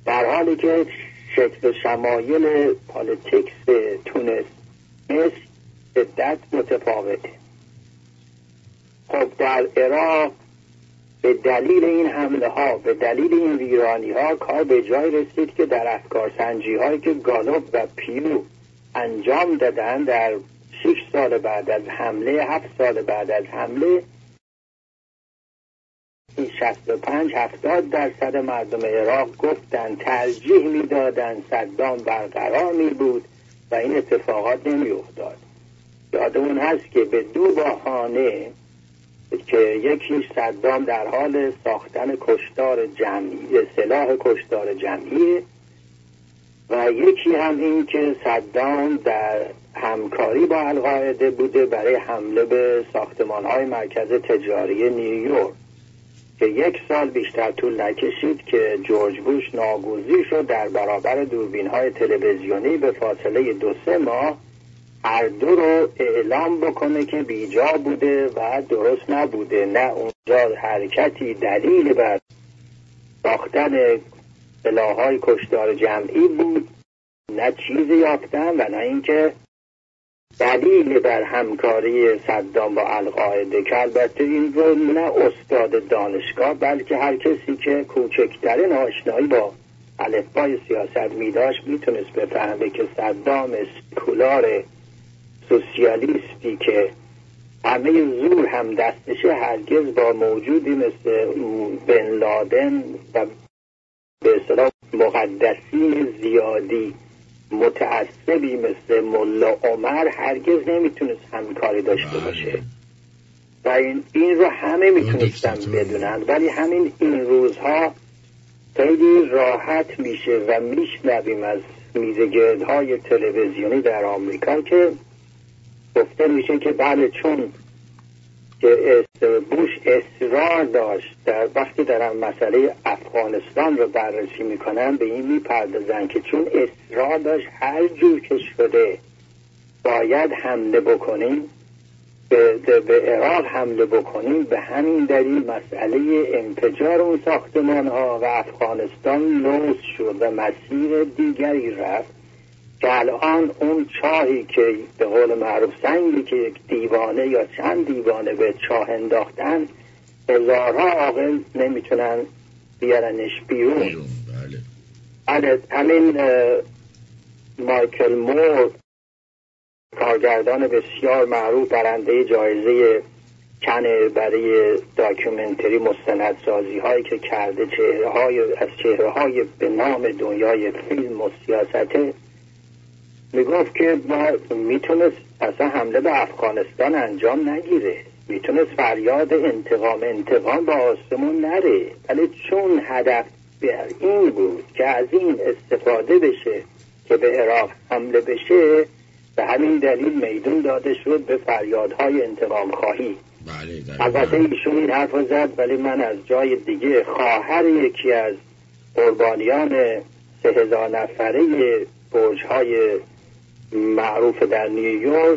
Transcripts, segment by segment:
در حالی که شکل شمایل پالیتیکس تونس مثل شدت متفاوته. خب در عراق به دلیل این حمله ها، به دلیل این ویرانی ها، کار به جای رسید که در افکار سنجی هایی که گالوب و پیو انجام دادن در 6 سال بعد از حمله، 7 سال بعد از حمله، 65-70% مردم عراق گفتن ترجیح میدادن صدام برقرار می بود و این اتفاقات نمی افتاد. یادمون هست که به 2 بهانه که یکی صدام در حال ساختن کشتار جمعی، سلاح کشتار جمعی، و یکی هم این که صدام در همکاری با القاعده بوده برای حمله به ساختمان‌های مرکز تجاری نیویورک که 1 سال بیشتر طول نکشید که جورج بوش ناگزیر شد در برابر دوربین‌های تلویزیونی به فاصله 2-3 ماه هر دو رو اعلام بکنه که بیجا بوده و درست نبوده. نه اونجا حرکتی دلیل بر ساختن سلاح‌های کشتار جمعی بود، نه چیزی یافتن، و نه اینکه دلیل بر همکاری صدام با القاعده، که البته این رو نه استاد دانشگاه بلکه هر کسی که کوچکترین آشنایی با الفبای سیاست می‌داشت میتونست بفهمه که صدام سکولار سوسیالیستی که همه زور هم دستشه هرگز با موجودی مثل بن لادن و به اصطلاح مقدسین زیادی متعصبی مثل ملا عمر هرگز نمیتونست همکاری داشته باشه و این رو همه میتونستن بدونن. ولی این روزها خیلی راحت میشه و میشنویم از میزگردهای تلویزیونی در آمریکا که گفته میشه که بله، چون که بوش اصرار داشت در وقتی دارن مسئله افغانستان رو بررسی میکنن به این میپردازن که چون اصرار داشت هر جور که شده باید حمله بکنیم، به عراق حمله بکنیم، به همین دلیل مسئله انفجار اون ساختمان ها و افغانستان لوس شد و مسیر دیگری رفت که الان اون چاهی که به قول معروف سنگی که یک دیوانه یا چند دیوانه به چاه انداختن، هزارها عاقل نمیتونن بیارنش بیرون. بله. همین مایکل مور، کارگردان بسیار معروف، برنده جایزه کن برای داکیومنتری مستندسازی هایی که کرده، از چهره های به نام دنیای فیلم و سیاسته، میگفت که میتونست اصلا حمله به افغانستان انجام نگیره، میتونست فریاد انتقام با آسمون نره، ولی چون هدف بر این بود که از این استفاده بشه که به عراق حمله بشه، به همین دلیل میدون داده شد به فریادهای انتقام خواهی. البته ایشون این حرف زد، ولی من از جای دیگه خواهر یکی از قربانیان 3000 نفره برج‌های معروف در نیویورک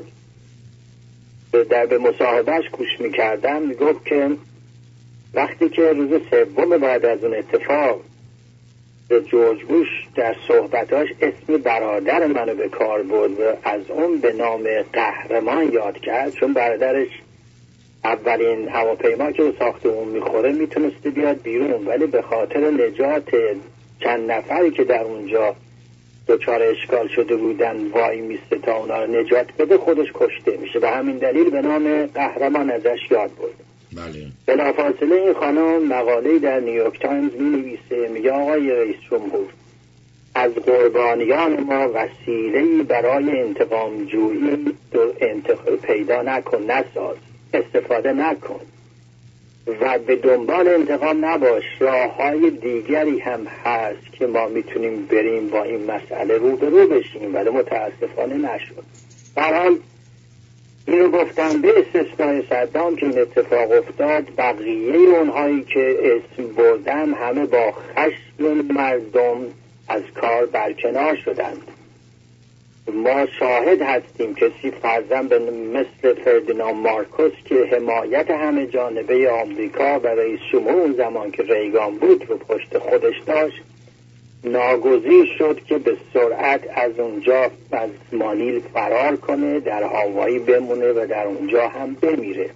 به مصاحبهش گوش میکردم، میگفت که وقتی که روز 3 بعد از اون اتفاق جورج بوش در صحبتاش اسم برادر منو به کار برد و از اون به نام قهرمان یاد کرد، چون برادرش اولین هواپیما که به ساختمون میخوره میتونسته بیاد بیرون، ولی به خاطر نجات چند نفری که در اونجا دچار اشکال شده بودن وای میسته تا اونا رو نجات بده، خودش کشته میشه. به همین دلیل به نام قهرمان ازش یاد برد. بله. بلافاصله این خانم مقاله در نیویورک تایمز می-نویسه، میگه آقای رئیس جمهور، از قربانیان ما وسیله‌ای برای انتقام جویی پیدا نکن، نساز، استفاده نکن و به دنبال انتقام نباش. راه‌های دیگری هم هست که ما میتونیم بریم با این مسئله روبرو بشیم، ولی متاسفانه نشد. برحال این رو گفتم به استثنای صدام که این اتفاق افتاد، بقیه اونهایی که اسم بردن همه با خشم مردم از کار برکنار شدند. ما شاهد هستیم کسی فرضاً به مثل فردیناند مارکوس که حمایت همه جانبه آمریکا و رئیس جمهور اون زمان که ریگان بود رو پشت خودش داشت، ناگزیر شد که به سرعت از اونجا از مانیل فرار کنه، در هاوایی بمونه و در اونجا هم بمیره.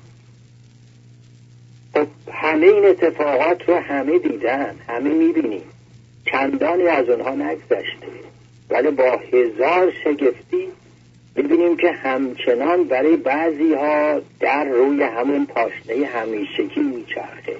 خب همه این اتفاقات رو همه دیدن، همه میبینیم، چندانی از اونها نگذشته، ولی با هزار شگفتی میبینیم که همچنان برای بعضی ها در روی همون پاشنه همیشگی میچرخه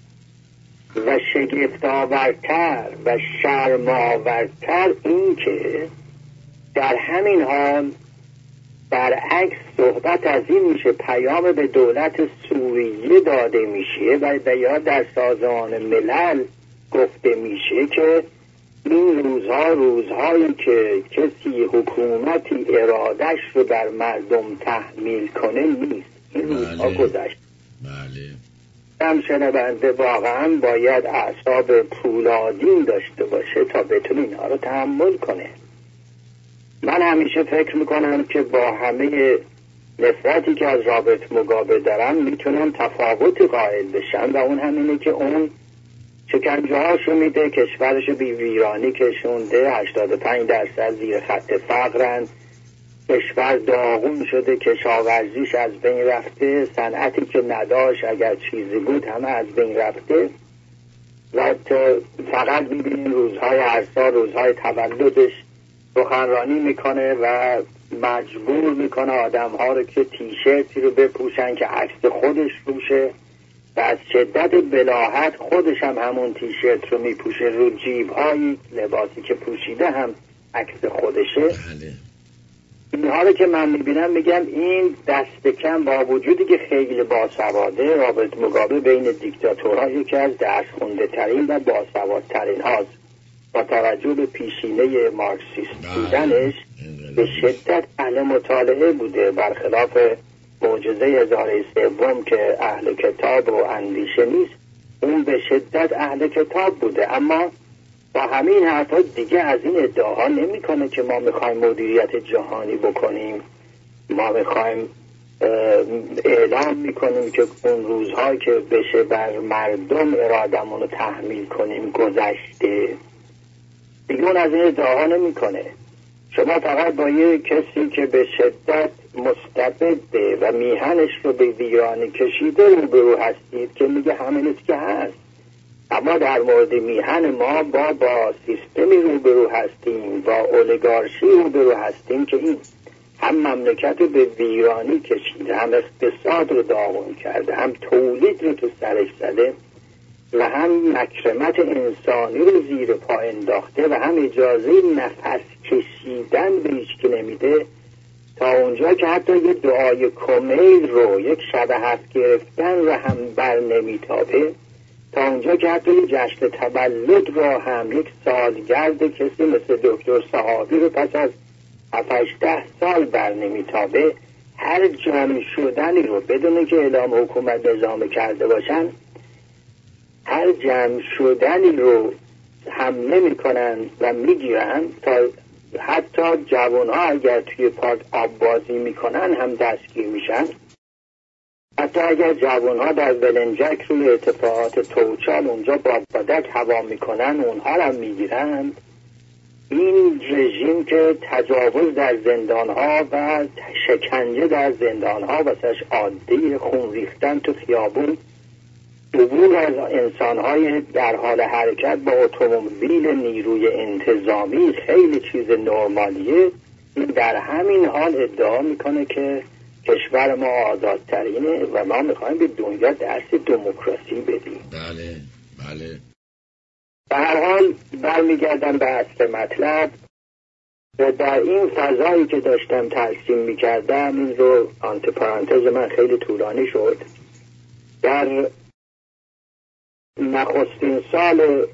و شگفت‌آورتر و شرم‌آورتر این که در همین حال برعکس صحبت از این میشه، پیام به دولت سوریه داده میشه و یا در سازمان ملل گفته میشه که این روزها روزهایی که کسی حکومتی ارادش رو بر مردم تحمیل کنه نیست، این روزها گذشت. هم شنونده واقعا باید اعصاب پولادین داشته باشه تا بتونه اینها رو تحمل کنه. من همیشه فکر میکنم که با همه نفرتی که از رابرت موگابه دارم میتونم تفاوت قائل بشم و اون همینه که اون شکنجه هاشو میده، کشورشو بی ویرانی کشونده، 85% زیر خط فقرن، کشور داغون شده، کشاورزیش از بین رفته، صنعتی که نداشت اگر چیزی بود همه از بین رفته و فقط میبینیم روزهای عرصا، روزهای تولدش سخنرانی میکنه و مجبور میکنه آدم ها رو که تیشرتی رو بپوشن که عکس خودش روشه و از شدت بلاهت خودش هم همون تیشرت رو میپوشه، رو جیب های لباسی که پوشیده هم عکس خودشه. اینها رو که من میبینم میگم این دست کم با وجودی که خیلی باسواده، رابرت موگابه بین دیکتاتورها یکی از درس خونده ترین و باسوادترین هاست، با توجه به پیشینه مارکسیست بودنش به شدت اهل مطالعه بوده، برخلاف معجزه هزاره سوم که اهل کتاب و اندیشه نیست، اون به شدت اهل کتاب بوده. اما با همین حرفا دیگه از این ادعاها نمیکنه که ما میخوایم مدیریت جهانی بکنیم، ما میخوایم اعلام میکنیم که اون روزهایی که بشه بر مردم ارادمون رو تحمیل کنیم گذشته. دیگه اون از این ادعاها نمیکنه. شما فقط با یه کسی که به شدت مستبده و میهنش رو به ویرانی کشیده روبرو هستید که میگه همینه که هست. اما در مورد میهن ما با سیستمی روبرو هستیم، با اولیگارشی روبرو هستیم که این هم مملکت رو به ویرانی کشیده، هم اقتصاد رو داغون کرده، هم تولید رو تو سرش زده و هم مکرمت انسانی رو زیر پا انداخته و هم اجازه نفس کشیدن به هیچ که نمیده، تا اونجا که حتی یه دعای کمیل رو، یک شب هفت گرفتن رو هم بر نمیتابه، تا اونجا که حتی یه جشن تولد رو هم، یک سالگرد کسی مثل دکتر صحابی رو پس از 7-8 سال بر نمیتابه، هر جمع شدنی رو بدون که اعلام حکومت نظام کرده باشن، هر جمع شدنی رو حمله میکنن و میگیرن، تا حتی جوانها اگر توی پارک آب بازی میکنن هم دستگیر میشن، حتی اگر جوانها در بلنجک روی ارتفاعات توچال اونجا بادک هوا میکنن اونها هم میگیرن. این رژیم که تجاوز در زندانها و شکنجه در زندانها واسش عادی، خون ریختن تو خیابون، عبور از انسانهای در حال حرکت با اتومبیل نیروی انتظامی خیلی چیز نرمالیه، این در همین حال ادعا میکنه که کشور ما آزادترینه و ما میخوایم به دنیا درس دموکراسی بدیم. بله بله. به هر حال برمیگردم به اصل مطلب و در این فضایی که داشتم ترسیم میکردم، این رو آنت پرانتز من خیلی طولانی شد، در نخستین سال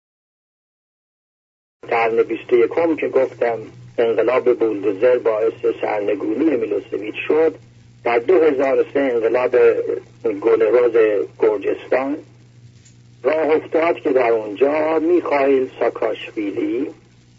قرن 21 که گفتم انقلاب بولدوزر باعث سرنگونی میلوسویچ شد، در 2003 انقلاب گلروز گرجستان راه افتاد که در اونجا میخائیل ساکاشویلی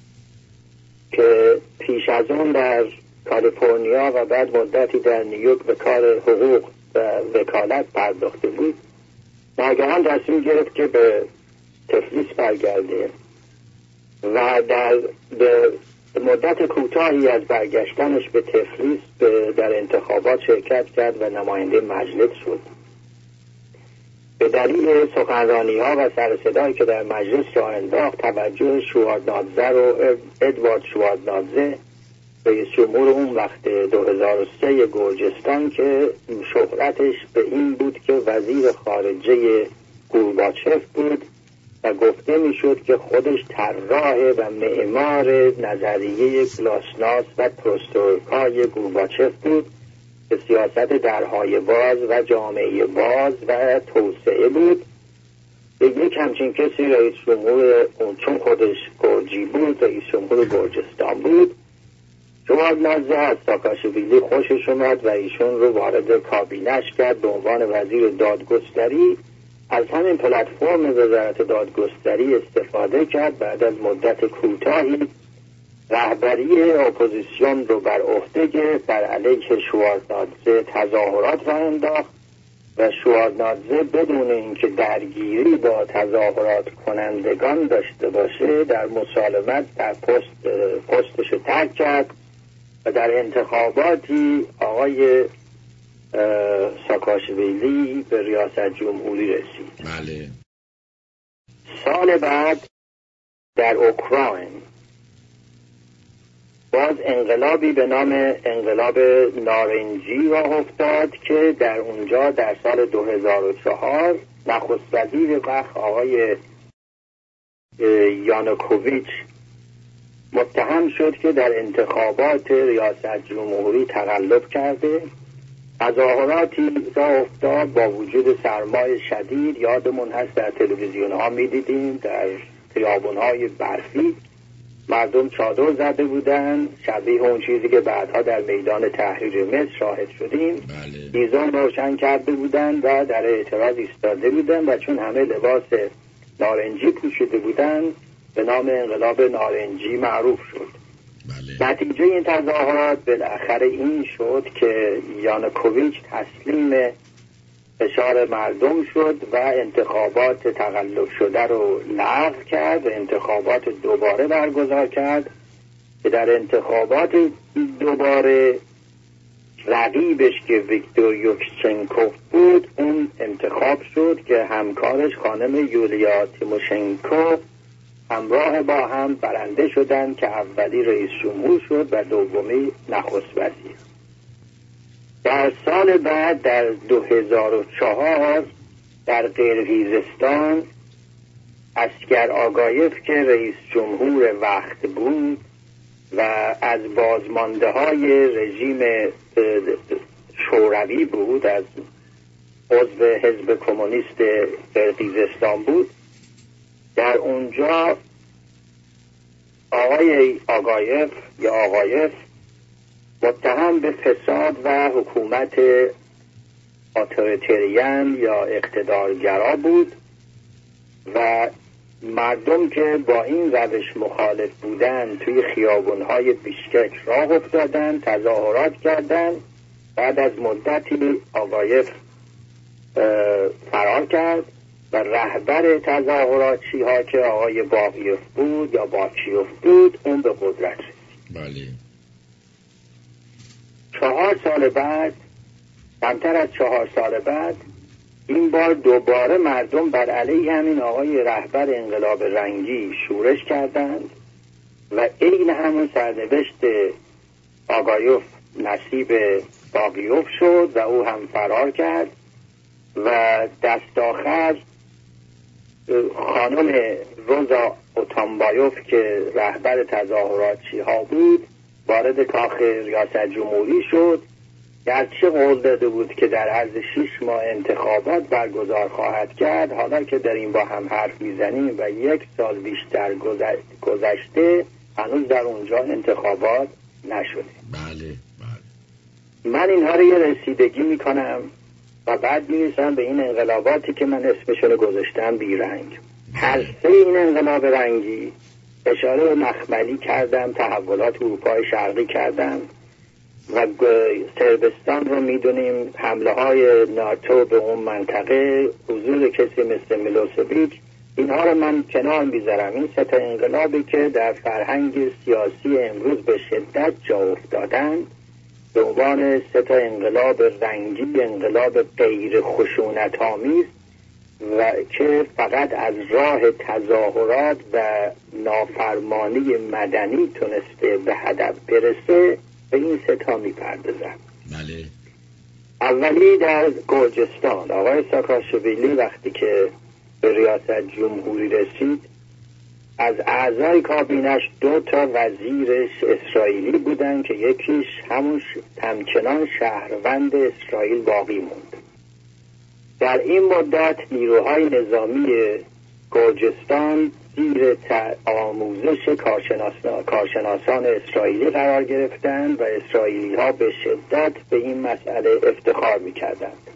که پیش از اون در کالیفرنیا و بعد مدتی در نیویورک به کار حقوق و وکالت پرداخته بود، ناگهان تصمیم گرفت که به تفلیس برگرده و در مدت کوتاهی از برگشتنش به تفلیس در انتخابات شرکت کرد و نماینده مجلس شد. به دلیل سخنرانی‌ها و سر صدایی که در مجلس راه انداخت، توجه شوارنادزه رو ادوارد شوارنادزه رئیس جمهور اون وقت 2003 گرجستان که شهرتش به این بود که وزیر خارجه گورباچف بود و گفته میشد که خودش طراح و معمار نظریه گلاسناست و پروسترویکای گورباچف بود که سیاست درهای باز و جامعه باز و توسعه بود. یک همچین کسی رئیس جمهور اون، چون خودش گرجی بود، رئیس جمهور گرجستان بود. شوارنادزه از ساکاشویلی خوشش اومد و ایشون رو وارد کابینش کرد به عنوان وزیر دادگستری. از همین پلتفرم وزارت دادگستری استفاده کرد. بعد از مدت کوتاهی رهبری اپوزیسیون رو بر عهده گرفت، بر علیه شوارنادزه تظاهرات راه انداخت و شوارنادزه بدون اینکه درگیری با تظاهرات کنندگان داشته باشه در مسالمت در پستش رو ترک کرد و در انتخاباتی آقای ساکاشویلی به ریاست جمهوری رسید. بله. سال بعد در اوکراین باز انقلابی به نام انقلاب نارنجی راه افتاد که در اونجا در سال 2004 نخست وزیر وقت آقای یانوکوویچ متهم شد که در انتخابات ریاست جمهوری تقلب کرده. تظاهراتی راه افتاد با وجود سرمای شدید. یادمون هست در تلویزیون ها می دیدیم در خیابون های برفی مردم چادر زده بودن، شبیه اون چیزی که بعدها در میدان تحریر مصر شاهد شدیم. هیزم روشن کرده بودن و در اعتراض ایستاده بودن و چون همه لباس نارنجی پوشیده بودن به نام انقلاب نارنجی معروف شد. نتیجه این تظاهرات بالاخره این شد که یانوکوویچ تسلیم فشار مردم شد و انتخابات تقلب شده رو لغو کرد و انتخابات دوباره برگزار کرد که در انتخابات دوباره رقیبش که ویکتور یوشچنکوف بود اون انتخاب شد که همکارش خانم یولیا تیموشنکو همراه با هم برنده شدند که اولی رئیس جمهور شد و دومی نخست وزیر. در سال بعد در 2004 در قرقیزستان اسکر آگایف که رئیس جمهور وقت بود و از بازمانده های رژیم شوروی بود، از عضو حزب کمونیست قرقیزستان بود، در اونجا آقای آگایف یا آقایف متهم به فساد و حکومت اتوریتریان یا اقتدارگرا بود و مردم که با این روش مخالف بودند توی خیابان‌های بیشکک راه افتادند، تظاهرات کردند. بعد از مدتی آگایف فرار کرد و رهبر تظاهراتچی ها که آقای باقیوف بود یا باکیوف بود اون به قدرت رسید. بله. 4 سال بعد، کمتر از 4 سال بعد، این بار دوباره مردم بر علیه همین آقای رهبر انقلاب رنگی شورش کردند و عین همون سرنوشت آگایوف نصیب باقیوف شد و او هم فرار کرد و دست آخر خانم روزا اوتامبایوف که رهبر تظاهراتچی ها بود وارد کاخ ریاست جمهوری شد. گرچه قول داده بود که در عرض 6 ماه انتخابات برگزار خواهد کرد، حالا که در این با هم حرف میزنیم و 1 سال بیشتر گذشته هنوز در اونجا انتخابات نشده. بله. من اینها رو یه رسیدگی میکنم و بعد میرسم به این انقلاباتی که من اسمشون گذاشتم بیرنگ. هر سه این انقلاب رنگی اشاره به مخملی کردم، تحولات اروپای شرقی کردم و صربستان رو میدونیم، حمله های ناتو به اون منطقه، حضور کسی مثل میلوسویچ اینها رو من کنار میذارم. این سه تا انقلابی که در فرهنگ سیاسی امروز به شدت جا افتادند به عنوان سه تا انقلاب رنگی، انقلاب غیر خشونت آمیز و که فقط از راه تظاهرات و نافرمانی مدنی تونسته به هدف برسه، به این سه تا میپردازم. بله. اولی در گرجستان، آقای ساکاشویلی وقتی که به ریاست جمهوری رسید، از اعضای کابینش 2 وزیرش اسرائیلی بودن که یکیش همچنان شهروند اسرائیل باقی موند. در این مدت نیروهای نظامی گرجستان زیر آموزش کارشناسان اسرائیلی قرار گرفتند و اسرائیلی ها به شدت به این مسئله افتخار می‌کردند.